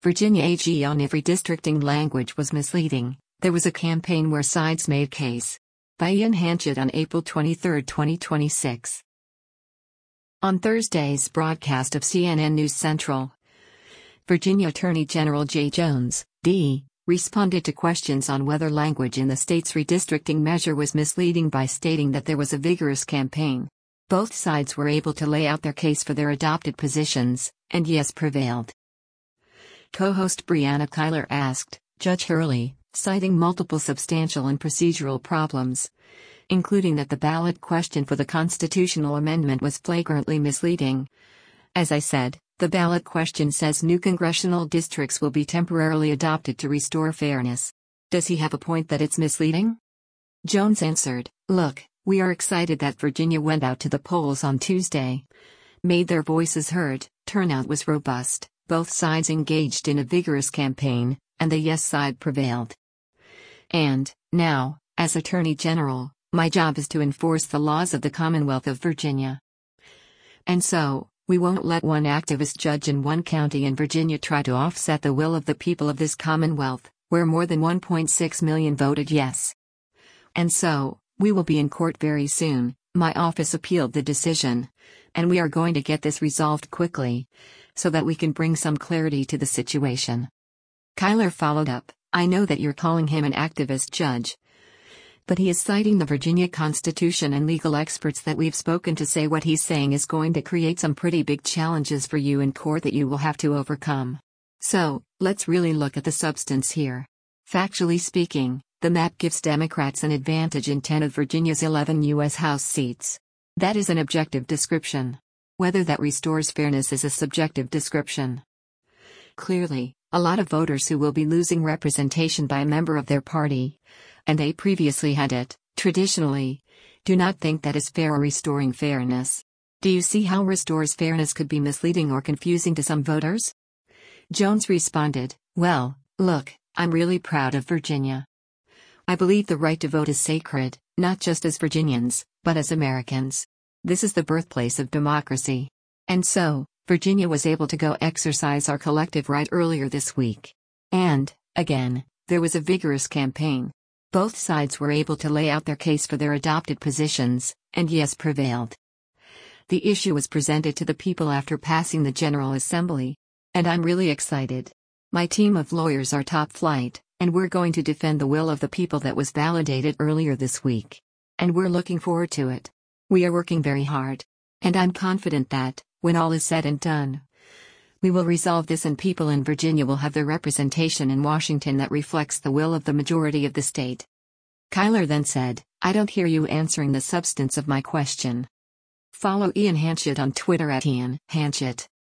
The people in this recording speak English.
Virginia AG on if redistricting language was misleading. There was a campaign where sides made case. By Ian Hanchett on April 23, 2026. On Thursday's broadcast of CNN News Central, Virginia Attorney General Jay Jones, D., responded to questions on whether language in the state's redistricting measure was misleading by stating that there was a vigorous campaign. Both sides were able to lay out their case for their adopted positions, and yes prevailed. Co-host Brianna Keilar asked Judge Hurley, citing multiple substantial and procedural problems, including that the ballot question for the constitutional amendment was flagrantly misleading. As I said, the ballot question says new congressional districts will be temporarily adopted to restore fairness. Does he have a point that it's misleading? Jones answered, look, we are excited that Virginia went out to the polls on Tuesday, made their voices heard, turnout was robust, both sides engaged in a vigorous campaign, and the yes side prevailed. And, now, as Attorney General, my job is to enforce the laws of the Commonwealth of Virginia. And so, we won't let one activist judge in one county in Virginia try to offset the will of the people of this Commonwealth, where more than 1.6 million voted yes. And so, we will be in court very soon. My office appealed the decision, and we are going to get this resolved quickly, so that we can bring some clarity to the situation. Keilar followed up, I know that you're calling him an activist judge, but he is citing the Virginia Constitution and legal experts that we've spoken to say what he's saying is going to create some pretty big challenges for you in court that you will have to overcome. So, let's really look at the substance here. Factually speaking, the map gives Democrats an advantage in 10 of Virginia's 11 U.S. House seats. That is an objective description. Whether that restores fairness is a subjective description. Clearly, a lot of voters who will be losing representation by a member of their party, and they previously had it, traditionally, do not think that is fair or restoring fairness. Do you see how restores fairness could be misleading or confusing to some voters? Jones responded, well, look, I'm really proud of Virginia. I believe the right to vote is sacred, not just as Virginians, but as Americans. This is the birthplace of democracy. And so, Virginia was able to go exercise our collective right earlier this week. And, again, there was a vigorous campaign. Both sides were able to lay out their case for their adopted positions, and yes prevailed. The issue was presented to the people after passing the General Assembly. And I'm really excited. My team of lawyers are top flight, and we're going to defend the will of the people that was validated earlier this week. And we're looking forward to it. We are working very hard. And I'm confident that, when all is said and done, we will resolve this and people in Virginia will have their representation in Washington that reflects the will of the majority of the state. Keilar then said, I don't hear you answering the substance of my question. Follow Ian Hanchett on Twitter @Ian Hanchett.